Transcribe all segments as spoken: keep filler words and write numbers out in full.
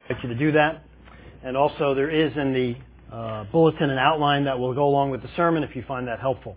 I invite you to do that. And also there is in the uh, bulletin an outline that will go along with the sermon if you find that helpful.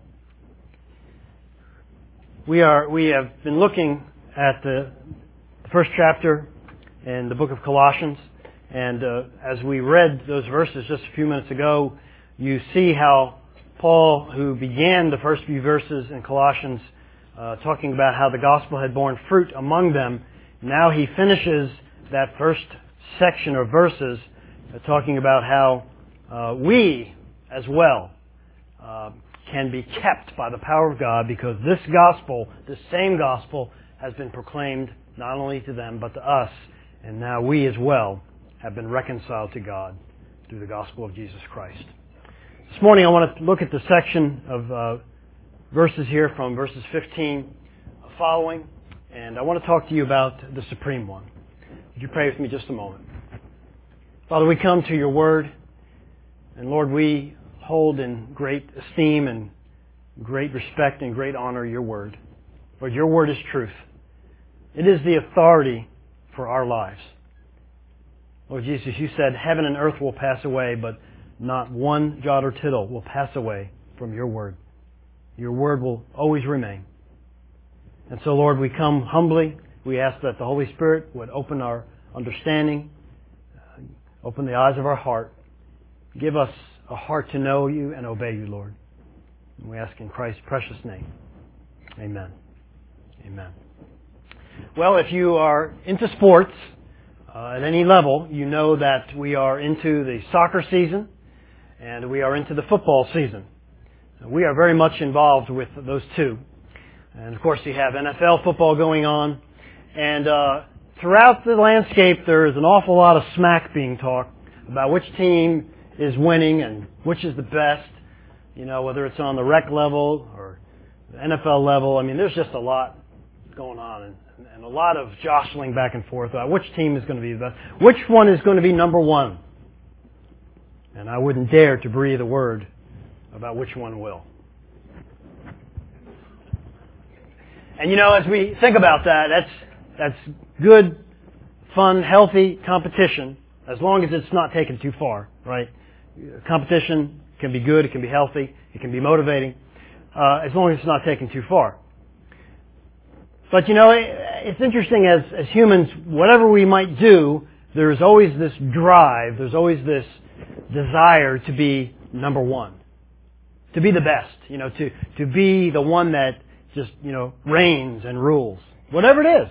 We are we have been looking at the first chapter in the book of Colossians, and uh, as we read those verses just a few minutes ago, you see how Paul, who began the first few verses in Colossians uh, talking about how the gospel had borne fruit among them, now he finishes that first section of verses uh, talking about how uh, we as well uh, can be kept by the power of God, because this gospel, this same gospel, has been proclaimed not only to them but to us, and now we as well have been reconciled to God through the gospel of Jesus Christ. This morning I want to look at the section of uh, verses here from verses fifteen following, and I want to talk to you about the Supreme One. Would you pray with me just a moment? Father, we come to your word, and Lord, we hold in great esteem and great respect and great honor your word. Lord, your word is truth. It is the authority for our lives. Lord Jesus, you said heaven and earth will pass away, but not one jot or tittle will pass away from your word. Your word will always remain. And so, Lord, we come humbly. We ask that the Holy Spirit would open our understanding, open the eyes of our heart. Give us a heart to know you and obey you, Lord. And we ask in Christ's precious name. Amen. Amen. Well, if you are into sports uh, at any level, you know that we are into the soccer season and we are into the football season. So we are very much involved with those two. And of course you have N F L football going on. And uh, throughout the landscape there is an awful lot of smack being talked about which team is winning and which is the best. You know, whether it's on the rec level or the N F L level. I mean, there's just a lot going on and, and a lot of jostling back and forth about which team is going to be the best. Which one is going to be number one? And I wouldn't dare to breathe a word about which one will. And you know, as we think about that, that's that's good, fun, healthy competition, as long as it's not taken too far, right? Competition can be good, it can be healthy, it can be motivating, uh, as long as it's not taken too far. But you know, it's interesting as, as humans, whatever we might do, there's always this drive, there's always this desire to be number one. To be the best, you know, to, to be the one that just, you know, reigns and rules. Whatever it is.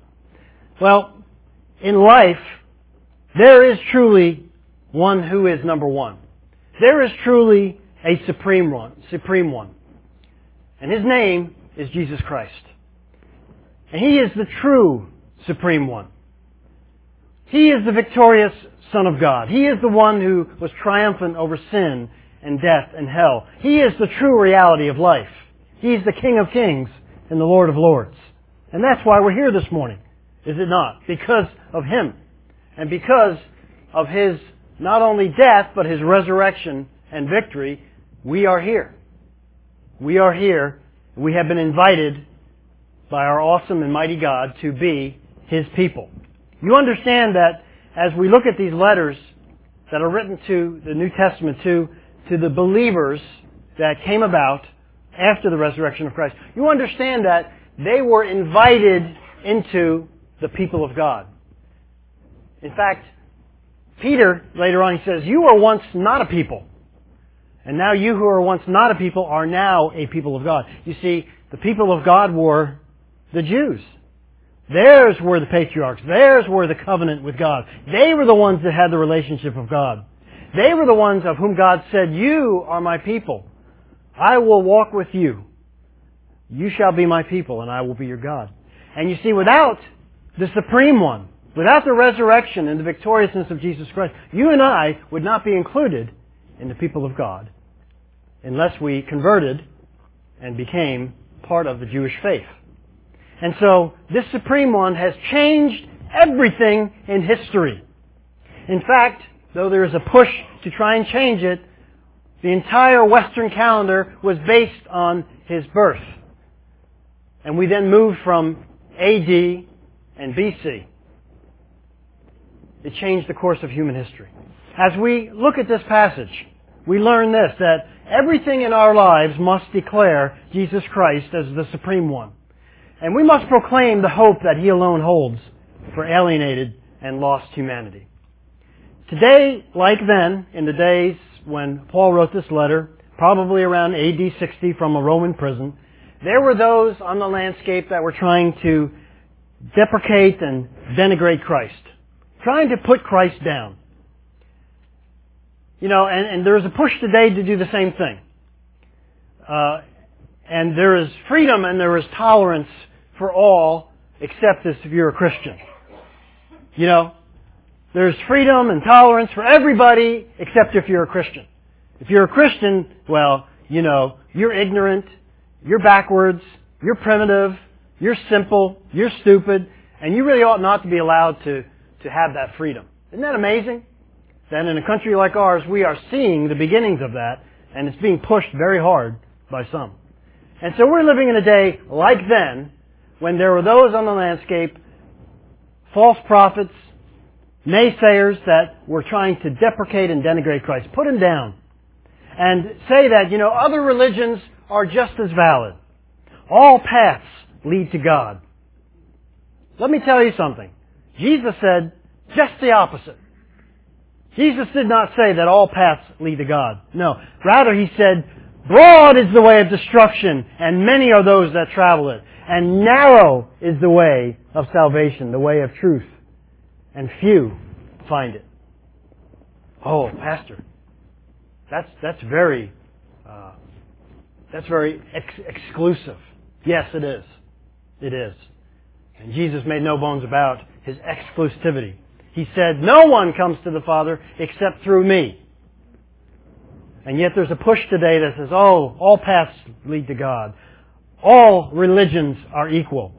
Well, in life, there is truly one who is number one. There is truly a supreme one, supreme one. And his name is Jesus Christ. And he is the true supreme one. He is the victorious Son of God. He is the one who was triumphant over sin and death and hell. He is the true reality of life. He is the King of Kings and the Lord of Lords. And that's why we're here this morning, is it not? Because of Him. And because of His not only death, but His resurrection and victory, we are here. We are here. We have been invited by our awesome and mighty God to be His people. You understand that as we look at these letters that are written to the New Testament, to, to the believers that came about after the resurrection of Christ, you understand that they were invited into the people of God. In fact, Peter, later on, he says, you were once not a people. And now you who are once not a people are now a people of God. You see, the people of God were the Jews. Theirs were the patriarchs. Theirs were the covenant with God. They were the ones that had the relationship of God. They were the ones of whom God said, you are my people. I will walk with you. You shall be my people, and I will be your God. And you see, without the Supreme One, without the resurrection and the victoriousness of Jesus Christ, you and I would not be included in the people of God unless we converted and became part of the Jewish faith. And so, this Supreme One has changed everything in history. In fact, though there is a push to try and change it, the entire Western calendar was based on His birth. And we then moved from A D and B C. it changed the course of human history. As we look at this passage, we learn this, that everything in our lives must declare Jesus Christ as the Supreme One. And we must proclaim the hope that He alone holds for alienated and lost humanity. Today, like then, in the days when Paul wrote this letter, probably around A D sixty from a Roman prison, there were those on the landscape that were trying to deprecate and denigrate Christ, trying to put Christ down. You know, and, and there's a push today to do the same thing. Uh, and there is freedom and there is tolerance for all, except if you're a Christian. You know, there's freedom and tolerance for everybody, except if you're a Christian. If you're a Christian, well, you know, you're ignorant, you're backwards, you're primitive, you're simple, you're stupid, and you really ought not to be allowed to, to have that freedom. Isn't that amazing? That in a country like ours, we are seeing the beginnings of that, and it's being pushed very hard by some. And so we're living in a day like then, when there were those on the landscape, false prophets, naysayers that were trying to deprecate and denigrate Christ. Put Him down. And say that, you know, other religions are just as valid. All paths lead to God. Let me tell you something. Jesus said just the opposite. Jesus did not say that all paths lead to God. No. Rather, He said, broad is the way of destruction, and many are those that travel it. And narrow is the way of salvation, the way of truth. And few find it. Oh, Pastor, that's that's very uh, that's very ex- exclusive. Yes, it is. It is. And Jesus made no bones about His exclusivity. He said, no one comes to the Father except through me. And yet there's a push today that says, oh, all paths lead to God. All religions are equal.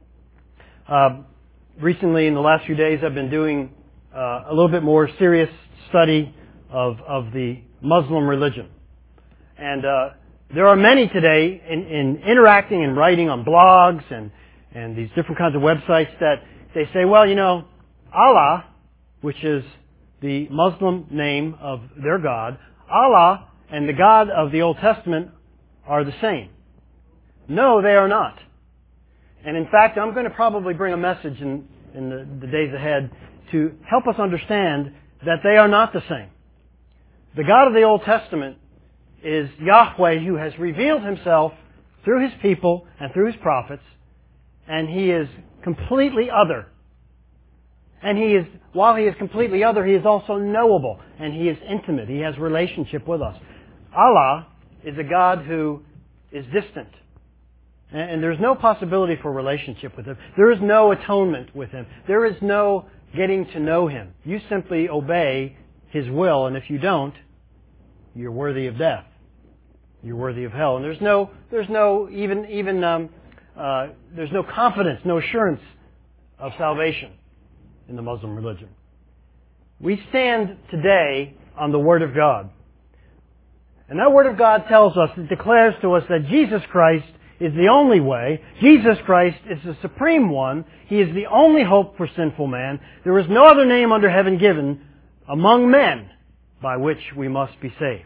Uh, recently, in the last few days, I've been doing uh, a little bit more serious study of, of the Muslim religion. And uh, there are many today in, in interacting and writing on blogs and, and these different kinds of websites that they say, well, you know, Allah, which is the Muslim name of their God, Allah and the God of the Old Testament are the same. No, they are not. And in fact, I'm going to probably bring a message in, in the, the days ahead to help us understand that they are not the same. The God of the Old Testament is Yahweh, who has revealed Himself through His people and through His prophets, and He is completely other. And He is, while He is completely other, He is also knowable, and He is intimate. He has relationship with us. Allah is a God who is distant. And there's no possibility for relationship with Him. There is no atonement with Him. There is no getting to know Him. You simply obey His will, and if you don't, you're worthy of death. You're worthy of hell. And there's no, there's no even, even, um, uh, there's no confidence, no assurance of salvation in the Muslim religion. We stand today on the Word of God. And that Word of God tells us, it declares to us that Jesus Christ is the only way. Jesus Christ is the Supreme One. He is the only hope for sinful man. There is no other name under heaven given among men by which we must be saved.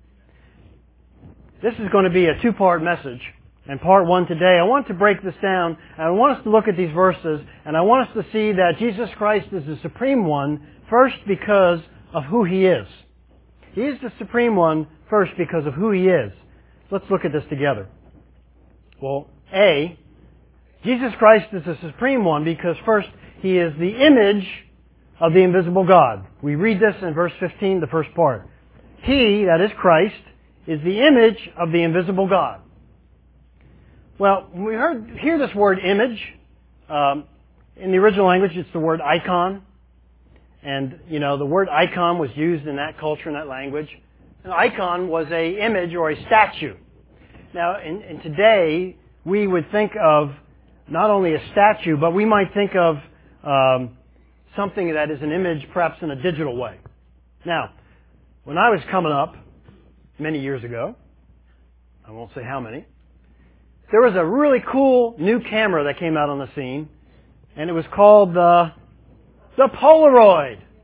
This is going to be a two-part message. And part one today, I want to break this down, and I want us to look at these verses, and I want us to see that Jesus Christ is the Supreme One, first because of who He is. He is the Supreme One, first because of who He is. Let's look at this together. Well, A, Jesus Christ is the Supreme One because first, He is the image of the invisible God. We read this in verse fifteen, the first part. He, that is Christ, is the image of the invisible God. Well, when we heard, hear this word image, um, in the original language it's the word icon. And, you know, the word icon was used in that culture, in that language. An icon was a image or a statue. Now, in, in today, we would think of not only a statue, but we might think of um, something that is an image perhaps in a digital way. Now, when I was coming up many years ago, I won't say how many, there was a really cool new camera that came out on the scene, and it was called the, the Polaroid.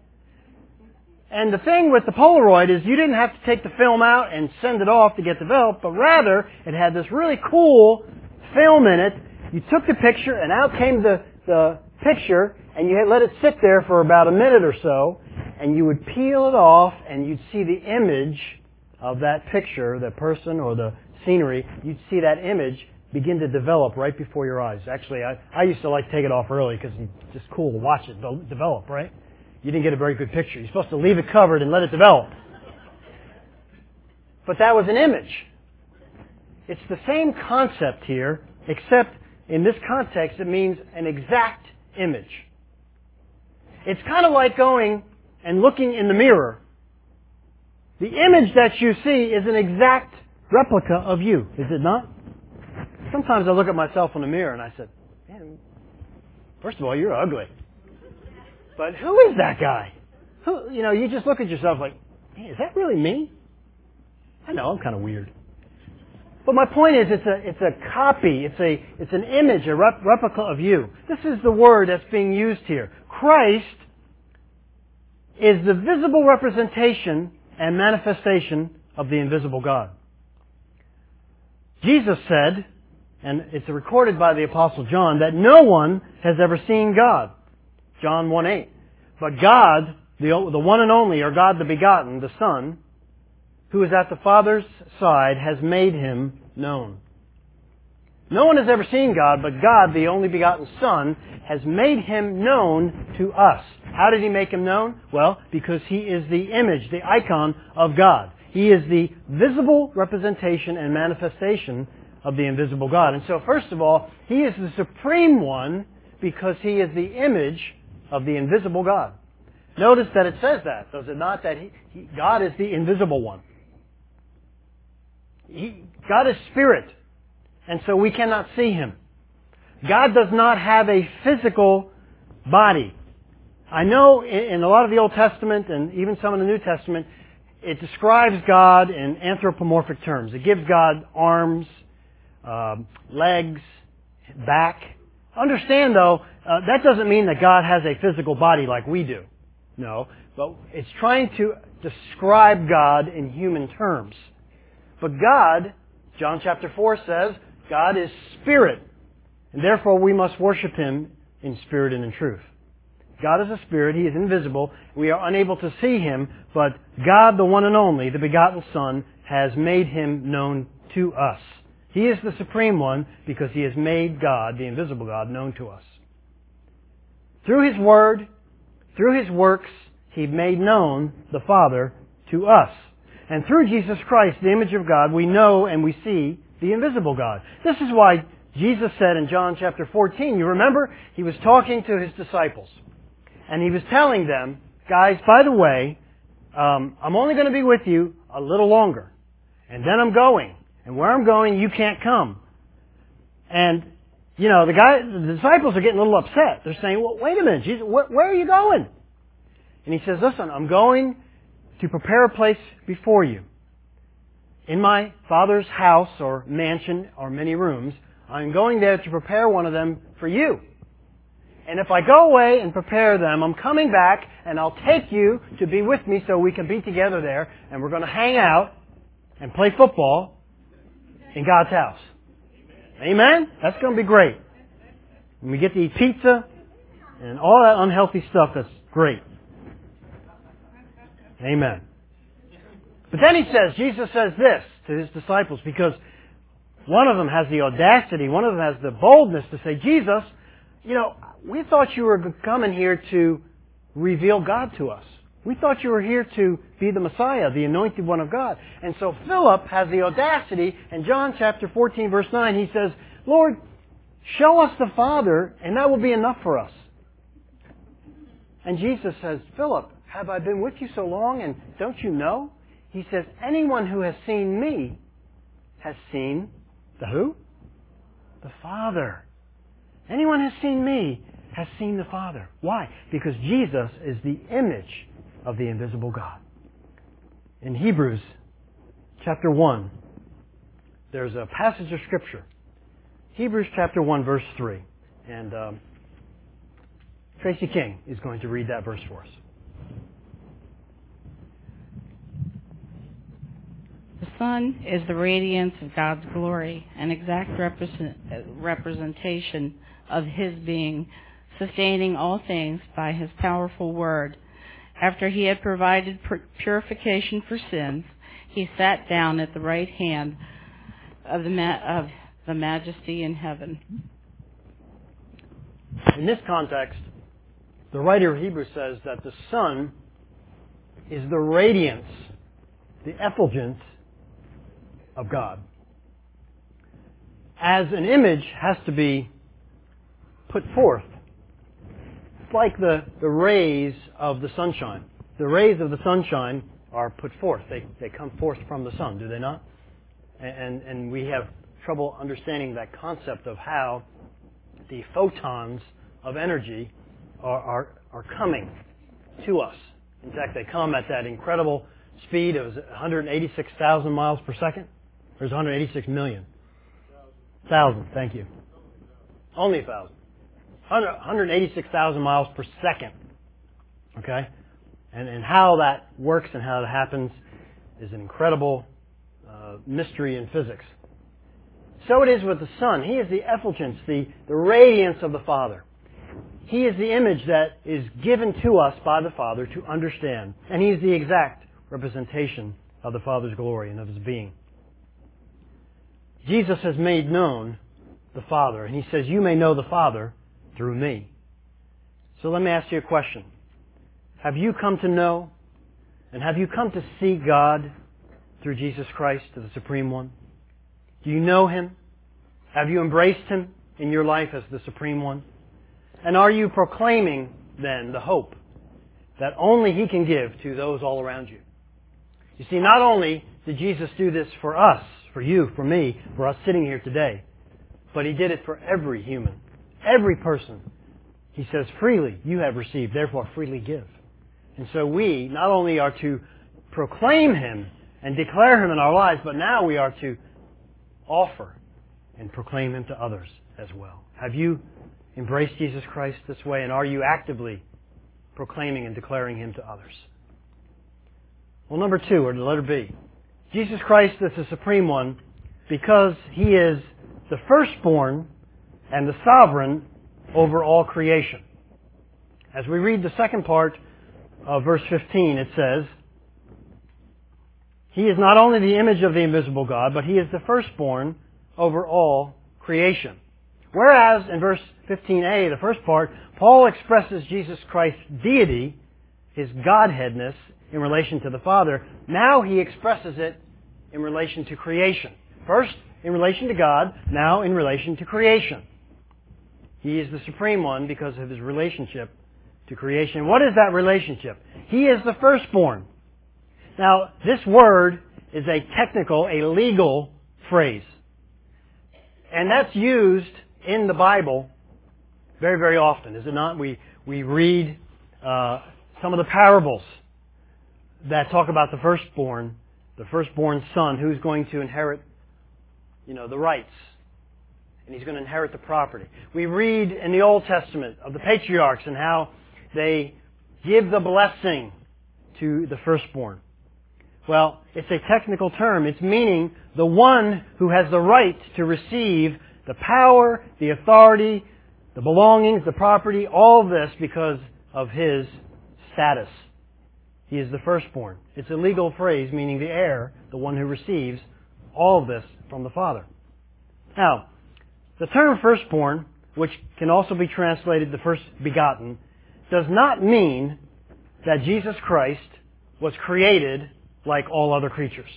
And the thing with the Polaroid is you didn't have to take the film out and send it off to get developed, but rather it had this really cool film in it. You took the picture and out came the, the picture, and you had let it sit there for about a minute or so, and you would peel it off and you'd see the image of that picture, the person or the scenery. You'd see that image begin to develop right before your eyes. Actually, I, I used to like to take it off early because it's just cool to watch it develop, right? You didn't get a very good picture. You're supposed to leave it covered and let it develop. But that was an image. It's the same concept here, except in this context it means an exact image. It's kind of like going and looking in the mirror. The image that you see is an exact replica of you, is it not? Sometimes I look at myself in the mirror and I said, man, first of all, you're ugly. But who is that guy? Who, you know, you just look at yourself like, hey, is that really me? I know, I'm kind of weird. But my point is, it's a, it's a copy, it's a, it's an image, a rep- replica of you. This is the word that's being used here. Christ is the visible representation and manifestation of the invisible God. Jesus said, and it's recorded by the Apostle John, that no one has ever seen God. John one eight. But God, the, the one and only, or God the begotten, the Son, who is at the Father's side, has made Him known. No one has ever seen God, but God, the only begotten Son, has made Him known to us. How did He make Him known? Well, because He is the image, the icon of God. He is the visible representation and manifestation of the invisible God. And so, first of all, He is the supreme one because He is the image of the invisible God. Notice that it says that, does it not? That he, he, God is the invisible one. He, God is spirit, and so we cannot see Him. God does not have a physical body. I know in, in a lot of the Old Testament and even some of the New Testament, it describes God in anthropomorphic terms. It gives God arms, um, legs, back. Understand, though, uh, that doesn't mean that God has a physical body like we do. No. But it's trying to describe God in human terms. But God, John chapter four says, God is spirit. And therefore we must worship Him in spirit and in truth. God is a spirit. He is invisible. We are unable to see Him. But God, the one and only, the begotten Son, has made Him known to us. He is the supreme one because He has made God, the invisible God, known to us. Through His Word, through His works, He made known the Father to us. And through Jesus Christ, the image of God, we know and we see the invisible God. This is why Jesus said in John chapter fourteen, you remember, He was talking to His disciples. And He was telling them, guys, by the way, um, I'm only going to be with you a little longer. And then I'm going. And where I'm going, you can't come. And, you know, the guy, the disciples are getting a little upset. They're saying, well, wait a minute, Jesus, wh- where are you going? And He says, listen, I'm going to prepare a place before you. In my Father's house or mansion or many rooms, I'm going there to prepare one of them for you. And if I go away and prepare them, I'm coming back and I'll take you to be with me so we can be together there and we're going to hang out and play football in God's house. Amen? That's going to be great. And we get to eat pizza and all that unhealthy stuff, that's great. Amen. But then He says, Jesus says this to His disciples because one of them has the audacity, one of them has the boldness to say, Jesus, you know, we thought you were coming here to reveal God to us. We thought you were here to be the Messiah, the anointed one of God. And so Philip has the audacity, in John chapter fourteen, verse nine, he says, Lord, show us the Father, and that will be enough for us. And Jesus says, Philip, have I been with you so long, and don't you know? He says, anyone who has seen me has seen the who? The Father. Anyone who has seen me has seen the Father. Why? Because Jesus is the image of the invisible God. In Hebrews chapter one, there's a passage of Scripture. Hebrews chapter one, verse three. And um, Tracy King is going to read that verse for us. Son is the radiance of God's glory, an exact represent, representation of His being, sustaining all things by His powerful word. After He had provided purification for sins, He sat down at the right hand of the, ma- of the Majesty in heaven. In this context, the writer of Hebrews says that the Son is the radiance, the effulgence of God. As an image has to be put forth. It's like the, the rays of the sunshine. The rays of the sunshine are put forth. They, they come forth from the sun, do they not? And, and we have trouble understanding that concept of how the photons of energy are, are, are coming to us. In fact, they come at that incredible speed of one hundred eighty-six thousand miles per second. There's one hundred eighty-six million. Thousand, thank you. Only a thousand. one hundred eighty-six thousand miles per second. Okay? And, and how that works and how it happens is an incredible uh, mystery in physics. So it is with the Son. He is the effulgence, the, the radiance of the Father. He is the image that is given to us by the Father to understand. And He is the exact representation of the Father's glory and of His being. Jesus has made known the Father, and He says, you may know the Father through me. So let me ask you a question. Have you come to know, and have you come to see God through Jesus Christ, the Supreme One? Do you know Him? Have you embraced Him in your life as the Supreme One? And are you proclaiming, then, the hope that only He can give to those all around you? You see, not only did Jesus do this for us, for you, for me, for us sitting here today, but He did it for every human, every person. He says, freely you have received, therefore freely give. And so we not only are to proclaim Him and declare Him in our lives, but now we are to offer and proclaim Him to others as well. Have you embraced Jesus Christ this way, and are you actively proclaiming and declaring Him to others? Well, number two, or the letter B. Jesus Christ is the Supreme One because He is the firstborn and the sovereign over all creation. As we read the second part of verse fifteen, it says, He is not only the image of the invisible God, but He is the firstborn over all creation. Whereas in verse fifteen a, the first part, Paul expresses Jesus Christ's deity, His Godheadness, in relation to the Father. Now he expresses it in relation to creation. First, in relation to God, now in relation to creation. He is the Supreme One because of His relationship to creation. What is that relationship? He is the firstborn. Now, this word is a technical, a legal phrase. And that's used in the Bible very, very often, is it not? We, we read uh, some of the parables that talk about the firstborn, the firstborn son who's going to inherit, you know, the rights. And he's going to inherit the property. We read in the Old Testament of the patriarchs and how they give the blessing to the firstborn. Well, it's a technical term. It's meaning the one who has the right to receive the power, the authority, the belongings, the property, all of this because of his status. He is the firstborn. It's a legal phrase meaning the heir, the one who receives all of this from the Father. Now, the term firstborn, which can also be translated the first begotten, does not mean that Jesus Christ was created like all other creatures.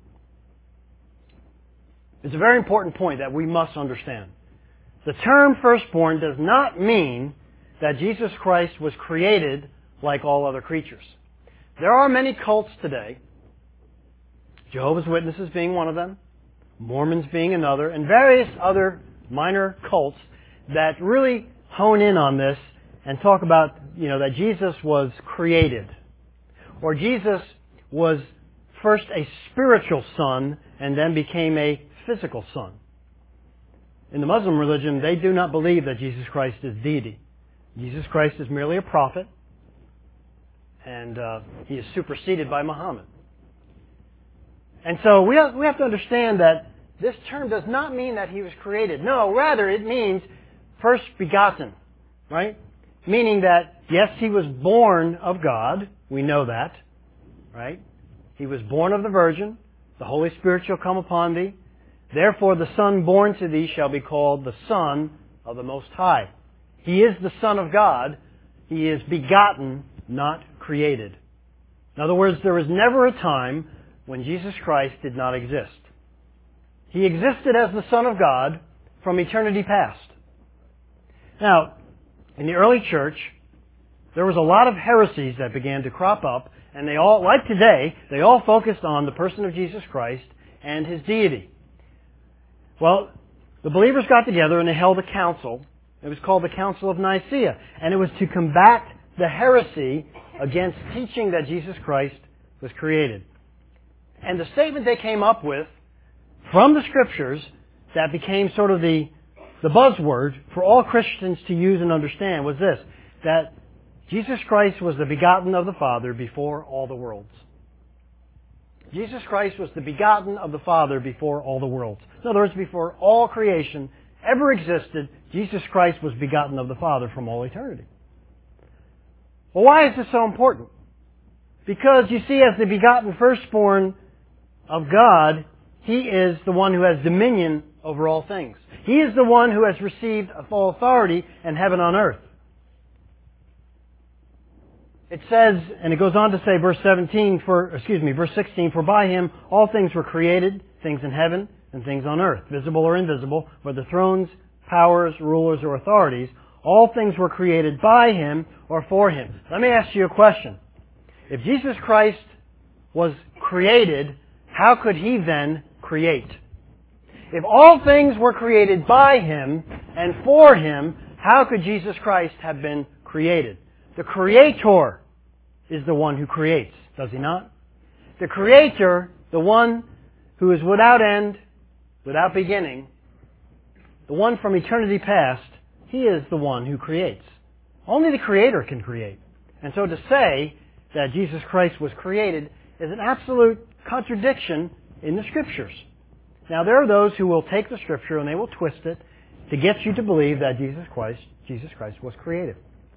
It's a very important point that we must understand. The term firstborn does not mean that Jesus Christ was created like all other creatures. There are many cults today, Jehovah's Witnesses being one of them, Mormons being another, and various other minor cults that really hone in on this and talk about, you know, that Jesus was created. Or Jesus was first a spiritual son and then became a physical son. In the Muslim religion, they do not believe that Jesus Christ is deity. Jesus Christ is merely a prophet, and uh, He is superseded by Muhammad. And so we have, we have to understand that this term does not mean that He was created. No, rather it means first begotten, right? Meaning that, yes, He was born of God. We know that, right? He was born of the Virgin. The Holy Spirit shall come upon thee. Therefore the Son born to thee shall be called the Son of the Most High. He is the Son of God. He is begotten, not created. In other words, there was never a time when Jesus Christ did not exist. He existed as the Son of God from eternity past. Now, in the early church, there was a lot of heresies that began to crop up, and they all, like today, they all focused on the person of Jesus Christ and His deity. Well, the believers got together and they held a council. It was called the Council of Nicaea, and it was to combat the heresy against teaching that Jesus Christ was created. And the statement they came up with from the Scriptures that became sort of the, the buzzword for all Christians to use and understand was this, that Jesus Christ was the begotten of the Father before all the worlds. Jesus Christ was the begotten of the Father before all the worlds. In other words, before all creation ever existed, Jesus Christ was begotten of the Father from all eternity. Well, why is this so important? Because you see, as the begotten firstborn of God, He is the one who has dominion over all things. He is the one who has received all authority in heaven and on earth. It says, and it goes on to say, verse seventeen, for, excuse me, verse sixteen, for by Him all things were created, things in heaven and things on earth, visible or invisible, whether thrones, powers, rulers, or authorities. All things were created by Him or for Him. Let me ask you a question. If Jesus Christ was created, how could He then create? If all things were created by Him and for Him, how could Jesus Christ have been created? The Creator is the one who creates, does He not? The Creator, the one who is without end, without beginning, the one from eternity past, He is the one who creates. Only the Creator can create. And so to say that Jesus Christ was created is an absolute contradiction in the Scriptures. Now there are those who will take the Scripture and they will twist it to get you to believe that Jesus Christ, Jesus Christ was created.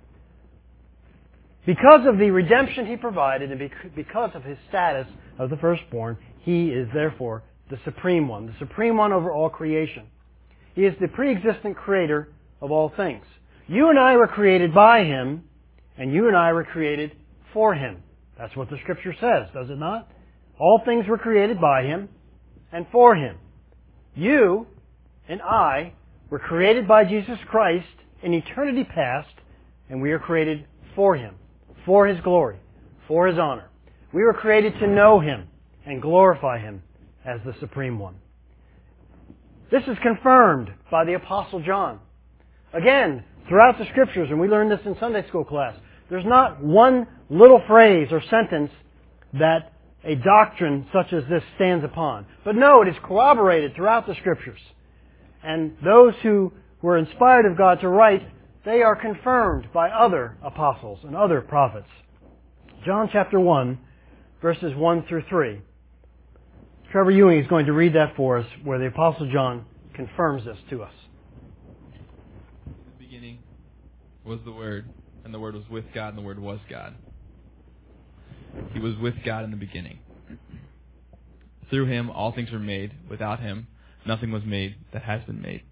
Because of the redemption He provided and because of His status of the firstborn, He is therefore the Supreme One, the Supreme One over all creation. He is the pre-existent Creator of all things. You and I were created by Him, and you and I were created for Him. That's what the Scripture says, does it not? All things were created by Him and for Him. You and I were created by Jesus Christ in eternity past, and we are created for Him, for His glory, for His honor. We were created to know Him and glorify Him as the Supreme One. This is confirmed by the Apostle John. Again, throughout the Scriptures, and we learned this in Sunday school class, there's not one little phrase or sentence that a doctrine such as this stands upon. But no, it is corroborated throughout the Scriptures. And those who were inspired of God to write, they are confirmed by other apostles and other prophets. John chapter one, verses one through three. Trevor Ewing is going to read that for us, where the Apostle John confirms this to us. In the beginning was the Word, and the Word was with God, and the Word was God. He was with God in the beginning. Through Him all things were made. Without Him nothing was made that has been made.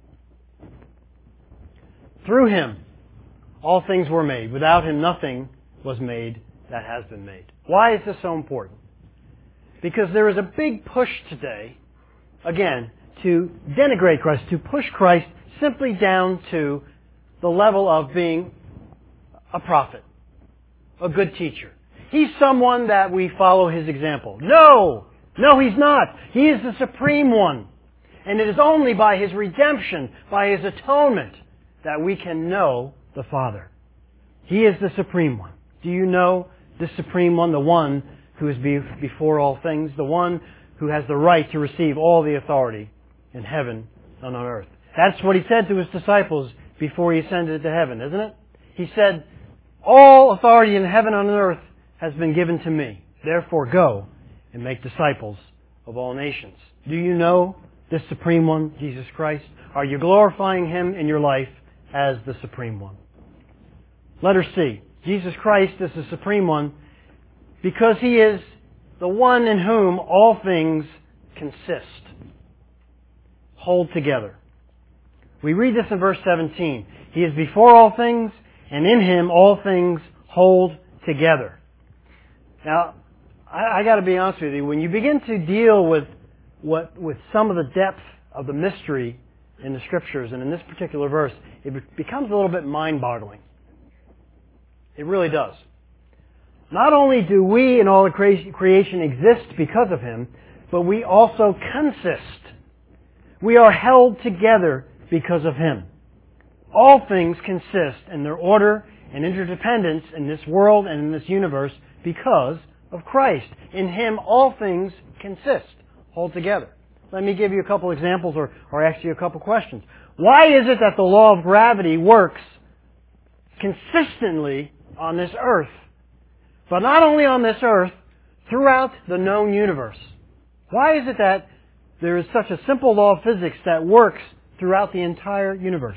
Through Him all things were made. Without Him nothing was made that has been made. Why is this so important? Because there is a big push today, again, to denigrate Christ, to push Christ simply down to the level of being a prophet, a good teacher. He's someone that we follow His example. No! No, He's not. He is the Supreme One. And it is only by His redemption, by His atonement, that we can know the Father. He is the Supreme One. Do you know the Supreme One, the one who is before all things, the one who has the right to receive all the authority in heaven and on earth? That's what He said to His disciples before He ascended to heaven, isn't it? He said, all authority in heaven and on earth has been given to me. Therefore go and make disciples of all nations. Do you know this Supreme One, Jesus Christ? Are you glorifying Him in your life as the Supreme One? Letter C. Jesus Christ is the Supreme One because He is the one in whom all things consist, hold together. We read this in verse seventeen. He is before all things, and in Him all things hold together. Now, I, I got to be honest with you. When you begin to deal with what with some of the depth of the mystery in the Scriptures, and in this particular verse, it becomes a little bit mind-boggling. It really does. Not only do we and all the creation exist because of Him, but we also consist. We are held together because of Him. All things consist in their order and interdependence in this world and in this universe because of Christ. In Him, all things consist, hold together. Let me give you a couple examples or, or ask you a couple questions. Why is it that the law of gravity works consistently on this earth, but not only on this earth, throughout the known universe? Why is it that there is such a simple law of physics that works throughout the entire universe?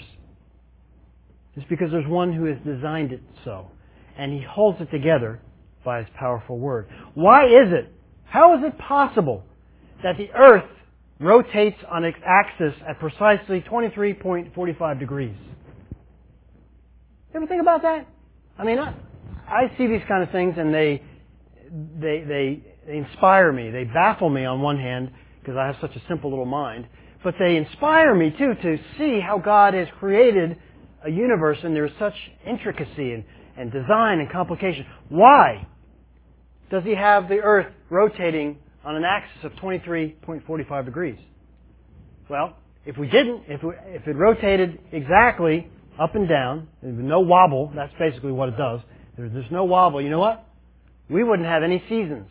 It's because there's one who has designed it so, and He holds it together by His powerful Word. Why is it? How is it possible that the earth rotates on its axis at precisely twenty-three point four five degrees? You ever think about that? I mean, I, I see these kind of things and they, they, they, they inspire me. They baffle me on one hand because I have such a simple little mind. But they inspire me too to see how God has created a universe and there's such intricacy and, and design and complication. Why does He have the earth rotating on an axis of twenty-three point four five degrees? Well, if we didn't, if, we, if it rotated exactly up and down, with no wobble, that's basically what it does. There, there's no wobble. You know what? We wouldn't have any seasons.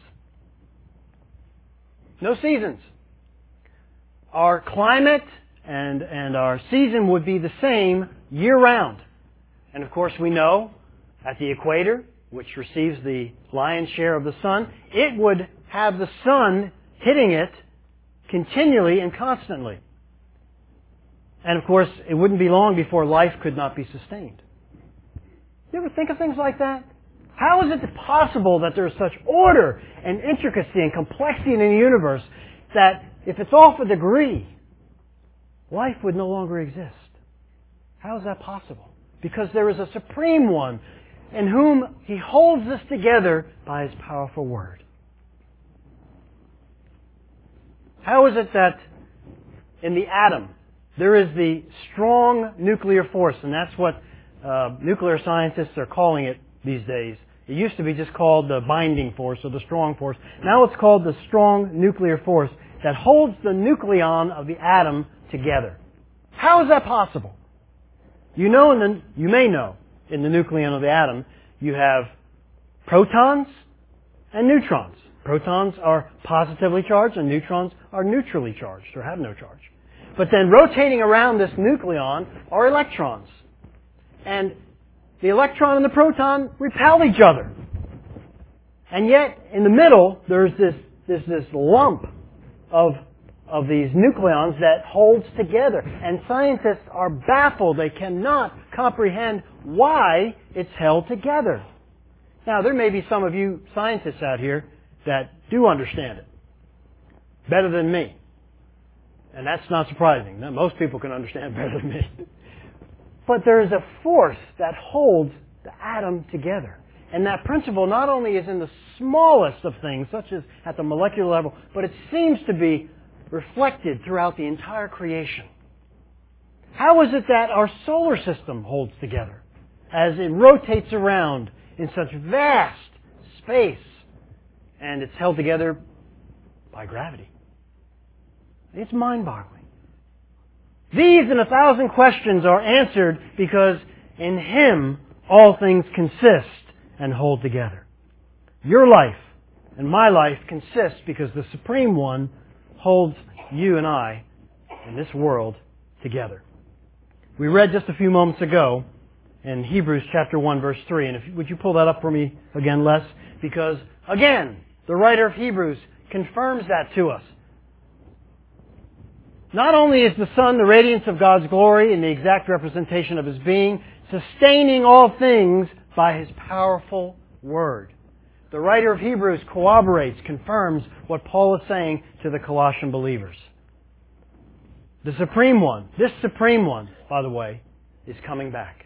No seasons. Our climate and, and our season would be the same year-round. And of course we know at the equator, which receives the lion's share of the sun, it would have the sun hitting it continually and constantly. And of course, it wouldn't be long before life could not be sustained. You ever think of things like that? How is it possible that there is such order and intricacy and complexity in the universe that if it's off a degree, life would no longer exist? How is that possible? Because there is a Supreme One in whom He holds this together by His powerful Word. How is it that in the atom there is the strong nuclear force, and that's what uh, nuclear scientists are calling it these days. It used to be just called the binding force or the strong force. Now it's called the strong nuclear force that holds the nucleon of the atom together. How is that possible? You know, in the, you may know, in the nucleon of the atom, you have protons and neutrons. Protons are positively charged and neutrons are neutrally charged or have no charge. But then rotating around this nucleon are electrons. And the electron and the proton repel each other. And yet, in the middle, there's this, this, this lump of, of these nucleons that holds together. And scientists are baffled. They cannot comprehend why it's held together. Now, there may be some of you scientists out here that do understand it better than me. And that's not surprising. Most people can understand better than me. But there is a force that holds the atom together. And that principle not only is in the smallest of things, such as at the molecular level, but it seems to be reflected throughout the entire creation. How is it that our solar system holds together as it rotates around in such vast space and it's held together by gravity? It's mind-boggling. These and a thousand questions are answered because in Him all things consist and hold together. Your life and my life consists because the Supreme One holds you and I in this world together. We read just a few moments ago in Hebrews chapter one verse three, and if, would you pull that up for me again, Les? Because again, the writer of Hebrews confirms that to us. Not only is the Son the radiance of God's glory and the exact representation of His being, sustaining all things by His powerful Word. The writer of Hebrews corroborates, confirms what Paul is saying to the Colossian believers. The Supreme One, this Supreme One, by the way, is coming back.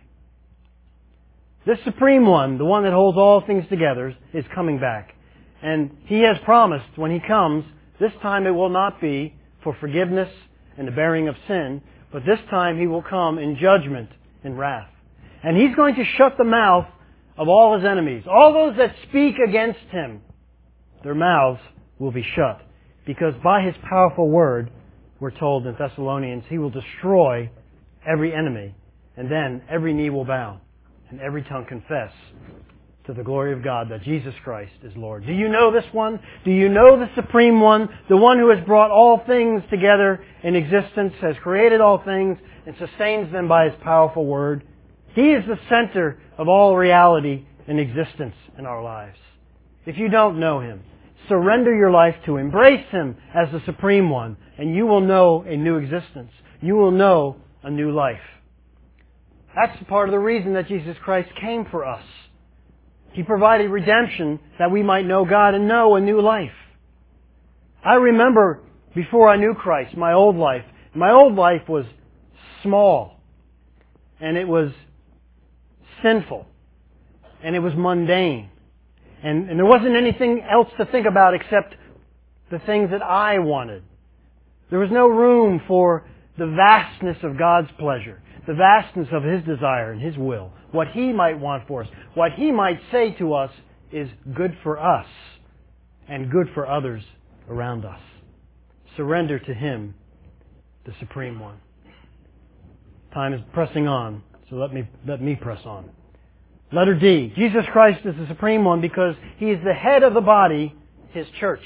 This Supreme One, the one that holds all things together, is coming back. And He has promised when He comes, this time it will not be for forgiveness and the bearing of sin, but this time He will come in judgment and wrath. And He's going to shut the mouth of all His enemies. All those that speak against Him, their mouths will be shut. Because by His powerful Word, we're told in Thessalonians, He will destroy every enemy. And then every knee will bow and every tongue confess to the glory of God that Jesus Christ is Lord. Do you know this one? Do you know the Supreme One? The one who has brought all things together in existence, has created all things, and sustains them by His powerful Word. He is the center of all reality and existence in our lives. If you don't know Him, surrender your life to Him. Embrace Him as the Supreme One, and you will know a new existence. You will know a new life. That's part of the reason that Jesus Christ came for us. He provided redemption that we might know God and know a new life. I remember before I knew Christ, my old life. My old life was small. And it was sinful. And it was mundane. And, and there wasn't anything else to think about except the things that I wanted. There was no room for the vastness of God's pleasure, the vastness of His desire and His will. What He might want for us, what He might say to us is good for us and good for others around us. Surrender to Him, the Supreme One. Time is pressing on, so let me, let me press on. Letter D. Jesus Christ is the Supreme One because He is the head of the body, His church.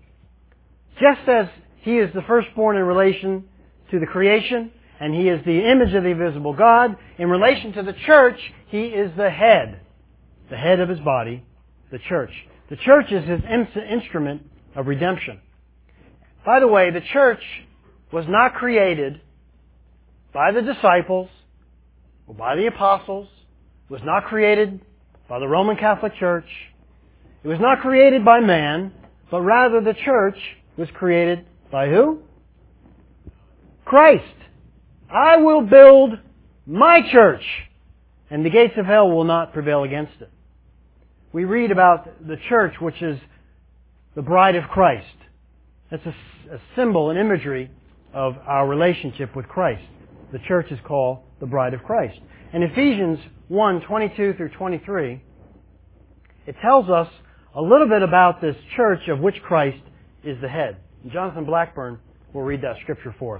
Just as He is the firstborn in relation to the creation, and He is the image of the invisible God, in relation to the church, He is the head. The head of His body, the church. The church is His instrument of redemption. By the way, the church was not created by the disciples or by the apostles. It was not created by the Roman Catholic Church. It was not created by man, but rather the church was created by who? Christ. I will build my church, and the gates of hell will not prevail against it. We read about the church, which is the bride of Christ. That's a, a symbol, an imagery of our relationship with Christ. The church is called the bride of Christ. In Ephesians one, twenty-two through twenty-three, it tells us a little bit about this church of which Christ is the head. And Jonathan Blackburn will read that scripture for us.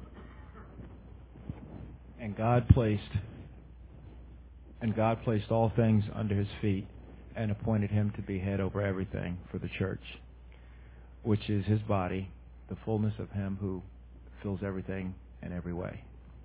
And God placed and God placed all things under His feet and appointed Him to be head over everything for the church, which is His body, the fullness of Him who fills everything in every way.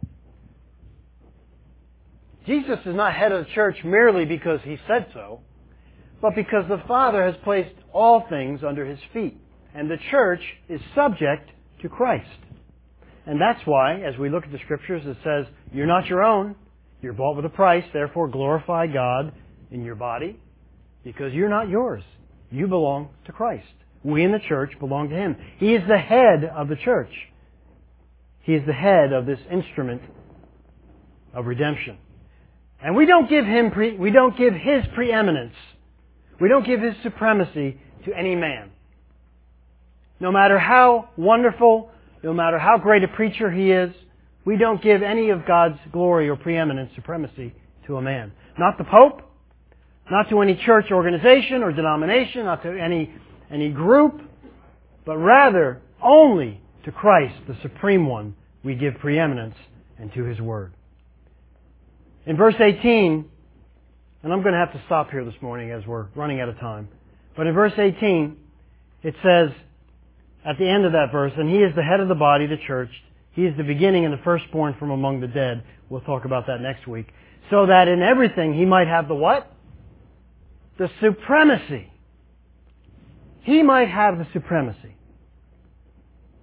Jesus is not head of the church merely because He said so, but because the Father has placed all things under His feet. And the church is subject to Christ. And that's why, as we look at the Scriptures, it says, you're not your own. You're bought with a price. Therefore, glorify God in your body, because you're not yours. You belong to Christ. We in the church belong to Him. He is the head of the church. He is the head of this instrument of redemption. And we don't give Him pre- we don't give His preeminence. We don't give His supremacy to any man. No matter how wonderful, no matter how great a preacher he is, we don't give any of God's glory or preeminence, supremacy to a man. Not the Pope, not to any church organization or denomination, not to any, any group, but rather only to Christ, the Supreme One, we give preeminence and to His Word. In verse eighteen, and I'm going to have to stop here this morning as we're running out of time, but in verse eighteen, it says, at the end of that verse, and He is the head of the body, the church. He is the beginning and the firstborn from among the dead. We'll talk about that next week. So that in everything He might have the what? The supremacy. He might have the supremacy.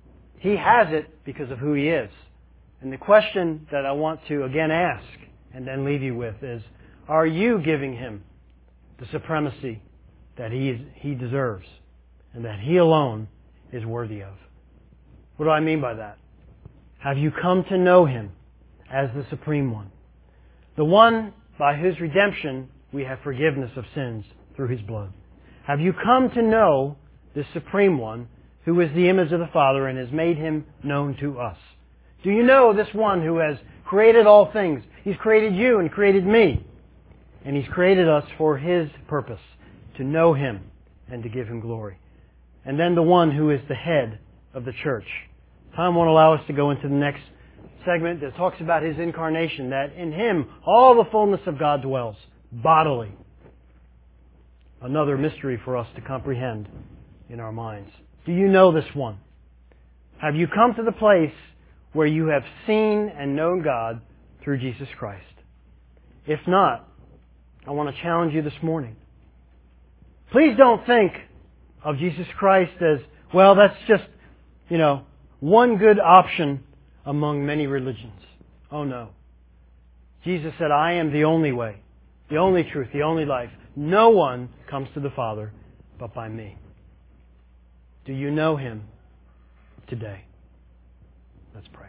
He has it because of who He is. And the question that I want to again ask and then leave you with is, are you giving Him the supremacy that He is, He deserves and that He alone is worthy of? What do I mean by that? Have you come to know Him as the Supreme One? The one by whose redemption we have forgiveness of sins through His blood. Have you come to know this Supreme One who is the image of the Father and has made Him known to us? Do you know this one who has created all things? He's created you and created me. And He's created us for His purpose, to know Him and to give Him glory. And then the one who is the head of the church. Time won't allow us to go into the next segment that talks about His incarnation, that in Him all the fullness of God dwells, bodily. Another mystery for us to comprehend in our minds. Do you know this one? Have you come to the place where you have seen and known God through Jesus Christ? If not, I want to challenge you this morning. Please don't think of Jesus Christ as, well, that's just, you know, one good option among many religions. Oh no. Jesus said, I am the only way, the only truth, the only life. No one comes to the Father but by me. Do you know Him today? Let's pray.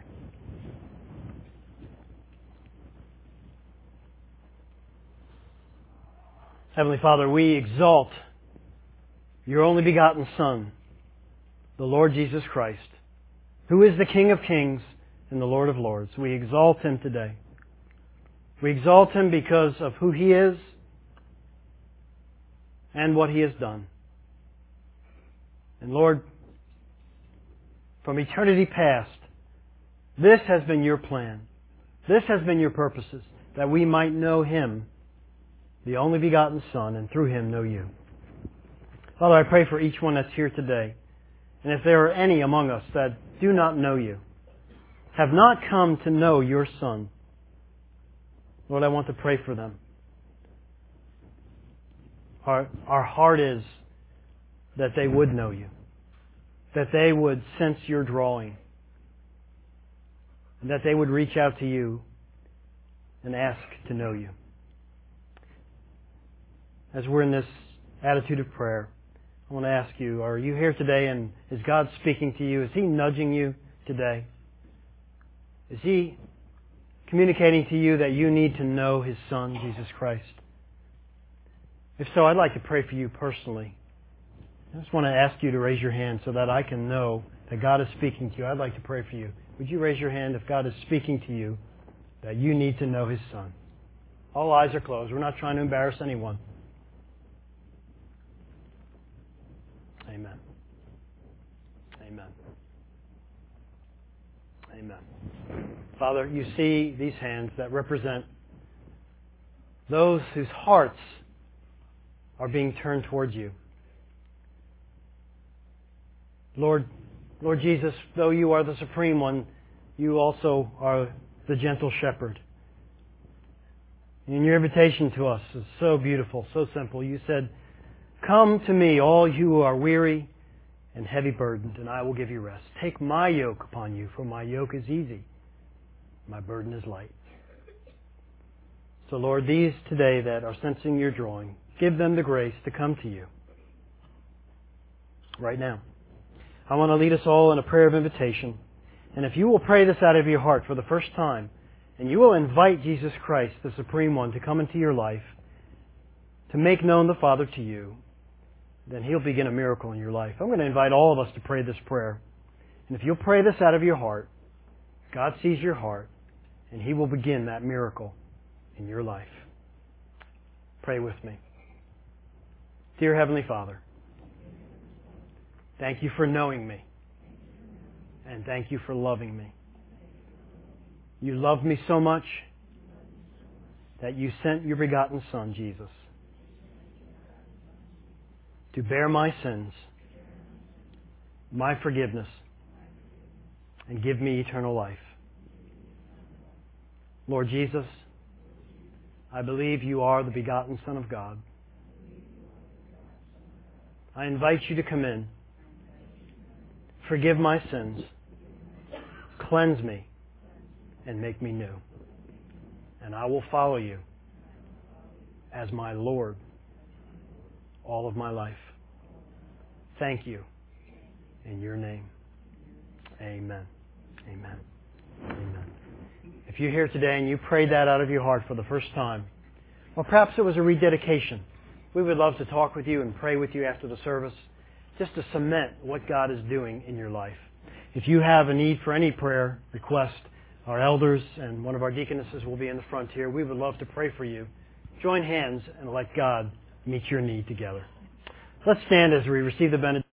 Heavenly Father, we exalt Your only begotten Son, the Lord Jesus Christ, who is the King of kings and the Lord of lords. We exalt Him today. We exalt Him because of who He is and what He has done. And Lord, from eternity past, this has been Your plan. This has been Your purposes, that we might know Him, the only begotten Son, and through Him know You. Father, I pray for each one that's here today. And if there are any among us that do not know You, have not come to know Your Son, Lord, I want to pray for them. Our, our heart is that they would know You, that they would sense Your drawing, and that they would reach out to You and ask to know You. As we're in this attitude of prayer, I want to ask you, are you here today and is God speaking to you? Is He nudging you today? Is He communicating to you that you need to know His Son, Jesus Christ? If so, I'd like to pray for you personally. I just want to ask you to raise your hand so that I can know that God is speaking to you. I'd like to pray for you. Would you raise your hand if God is speaking to you that you need to know His Son? All eyes are closed. We're not trying to embarrass anyone. Amen. Amen. Amen. Father, You see these hands that represent those whose hearts are being turned towards You. Lord, Lord Jesus, though You are the Supreme One, You also are the gentle shepherd. And Your invitation to us is so beautiful, so simple. You said, come to Me, all you who are weary and heavy burdened, and I will give you rest. Take My yoke upon you, for My yoke is easy. My burden is light. So Lord, these today that are sensing Your drawing, give them the grace to come to You right now. I want to lead us all in a prayer of invitation. And if you will pray this out of your heart for the first time, and you will invite Jesus Christ, the Supreme One, to come into your life, to make known the Father to you, then He'll begin a miracle in your life. I'm going to invite all of us to pray this prayer. And if you'll pray this out of your heart, God sees your heart, and He will begin that miracle in your life. Pray with me. Dear Heavenly Father, thank You for knowing me, and thank You for loving me. You loved me so much that You sent Your begotten Son, Jesus, to bear my sins, my forgiveness, and give me eternal life. Lord Jesus, I believe You are the begotten Son of God. I invite You to come in, forgive my sins, cleanse me and make me new. And I will follow you as my Lord all of my life. Thank you. In your name. Amen. Amen. Amen. If you're here today and you prayed that out of your heart for the first time, or perhaps it was a rededication, we would love to talk with you and pray with you after the service, just to cement what God is doing in your life. If you have a need for any prayer request, our elders and one of our deaconesses will be in the front here. We would love to pray for you. Join hands and let God meet your need together. Let's stand as we receive the benediction.